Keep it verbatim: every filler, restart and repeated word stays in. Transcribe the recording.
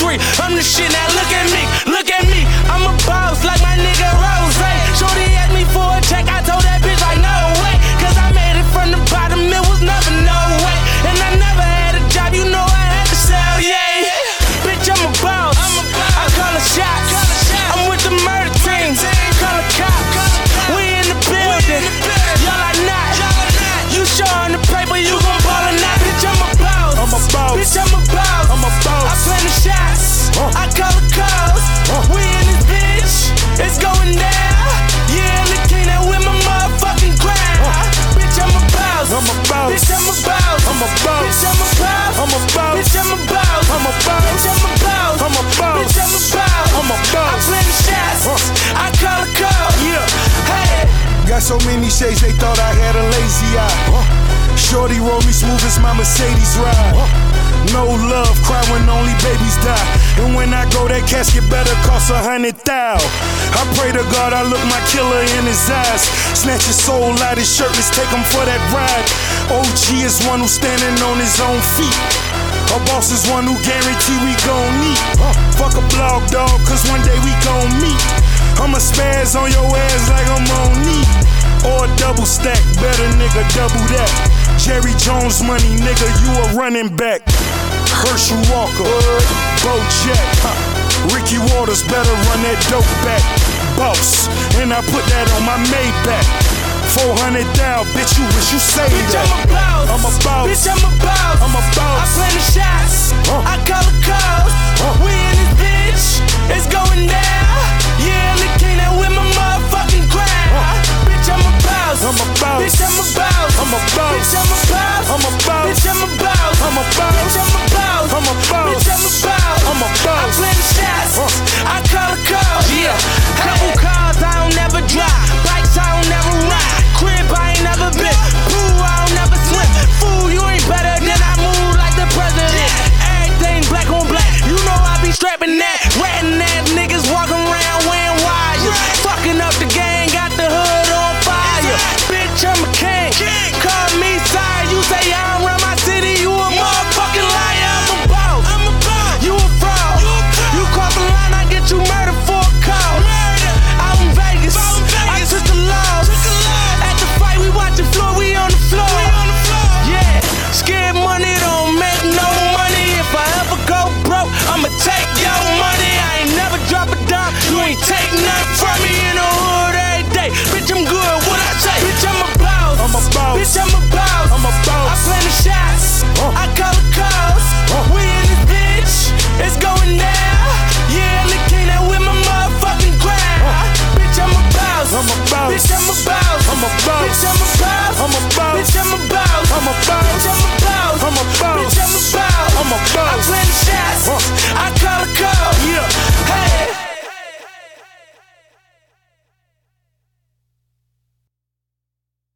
street. I'm the shit, now look at me, look at me. I'm a boss like my nigga Rose. Shorty asked me for a check, I told that bitch like no way. Cause I made it from the bottom, it was never no way. And I never had a job, you know I had to sell, yeah. Bitch, I'm a boss, I call a shots. I'm with the murder team, call a cop. We in the building, y'all are not. You showing the paper, you gon' ball or not. Bitch, I'm a boss, I'm a boss. Bitch, I'm a boss, I'm a boss. I plan the shots, uh. I call the calls. Uh. We in this bitch, it's going down. Yeah, I'm the king that with my motherfucking crown. Uh. Bitch, I'm a boss, I'm a boss. Bitch, I'm a boss, I'm a boss. Bitch, I'm a boss, I'm a boss. Bitch, I'm a boss, I'm a boss. Bitch, I'm a boss, I'm a boss. Bitch, I'm a boss, I'm a boss. I plan the shots, uh. I call the calls. Yeah. Hey. Got so many shades, they thought I had a lazy eye. Huh? Shorty roll me smooth as my Mercedes ride. Huh? No love, cry when only babies die. And when I go, that casket better cost a hundred thou. I pray to God I look my killer in his eyes. Snatch his soul out his shirt, let's take him for that ride. O G is one who's standing on his own feet. Our boss is one who guarantee we gon' meet. Huh? Fuck a blog dog, cause one day we gon' meet. I'ma spaz on your ass like I'm on knee. Or a double stack, better nigga double that. Jerry Jones money, nigga, you a running back. Herschel Walker, Bo Jack, huh? Ricky Waters, better run that dope back. Boss, and I put that on my Maybach. four hundred down, bitch, you wish you saved Bitch, that. I'm a boss, I'm a boss. Bitch, I'm a boss, I'm a boss. I plan the shots, huh? I call the calls. Huh? We in this bitch, it's going down. Yeah, I'm the king that with my motherfucking crown. Huh? Bitch, I'm a boss, I'm a boss. Bitch, I'm a boss, I'm a boss. Bitch, I'm a boss, I'm a boss. Bitch, I'm a boss, I'm a boss. Bitch, I'm a boss, I'm a